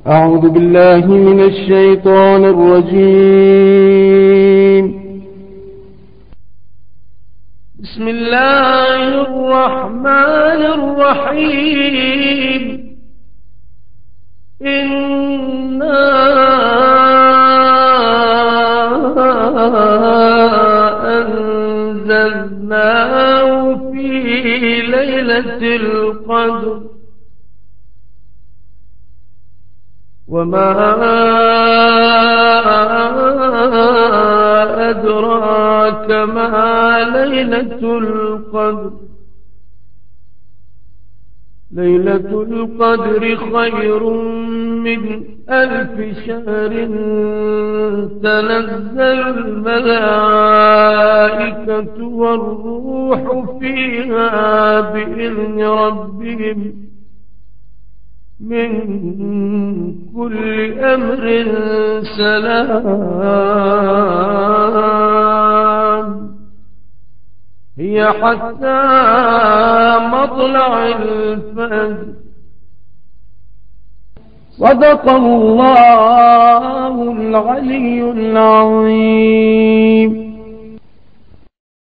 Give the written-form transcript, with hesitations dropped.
أعوذ بالله من الشيطان الرجيم. بسم الله الرحمن الرحيم. إنا أنزلناه في ليلة القدر وما أدراك ما ليلة القدر. ليلة القدر خير من 1000 شهر. تنزل الملائكة والروح فيها بإذن ربهم من كل أمر سلام. هي حتى مطلع الفجر. صدق الله العلي العظيم.